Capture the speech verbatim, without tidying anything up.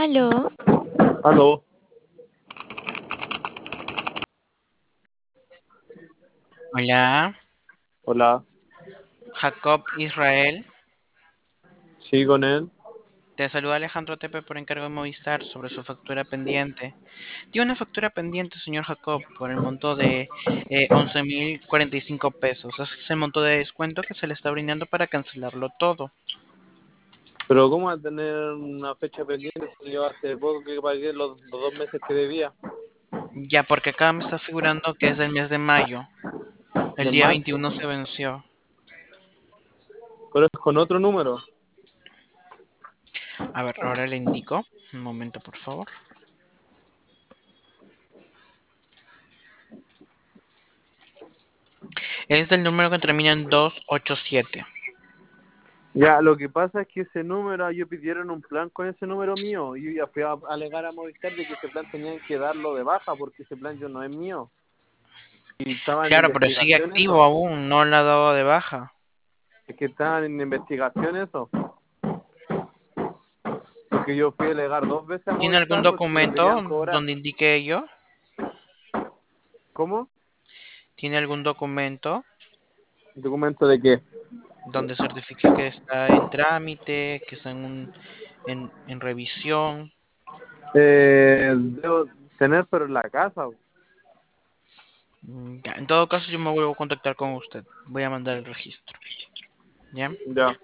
Aló, Aló, hola, hola, Jacob Israel. sí, con él. Te saluda Alejandro Tepe por encargo de Movistar sobre su factura pendiente. Tiene una factura pendiente, señor Jacob, por el monto de eh, once mil cuarenta y cinco pesos. Ese es el monto de descuento que se le está brindando para cancelarlo todo. Pero ¿cómo va a tener una fecha pendiente si yo hace poco que pagué los, los dos meses que debía? Ya, porque acá me está figurando que es del mes de mayo. El De día mayo. veintiuno se venció. Pero es con otro número. A ver, ahora le indico. Un momento, por favor. Es del número que termina en doscientos ochenta y siete. Ya, lo que pasa es que ese número, ellos pidieron un plan con ese número mío. Y yo ya fui a alegar a Movistar de que ese plan tenían que darlo de baja porque ese plan yo no es mío. Y estaban en Claro, pero sigue investigación activo eso. aún, no la ha dado de baja. Es que estaban en investigación eso. Porque yo fui a alegar dos veces a ¿Tiene algún Movistar porque me documento querían cobrar. donde indique ello? ¿Cómo? ¿Tiene algún documento ¿Documento de qué? donde certifique que está en trámite, que está en, un- en, en revisión? Eh, debo tener, pero en la casa. Mm, ya, en todo caso, yo me vuelvo a contactar con usted. Voy a mandar el registro. ¿Ya? Ya.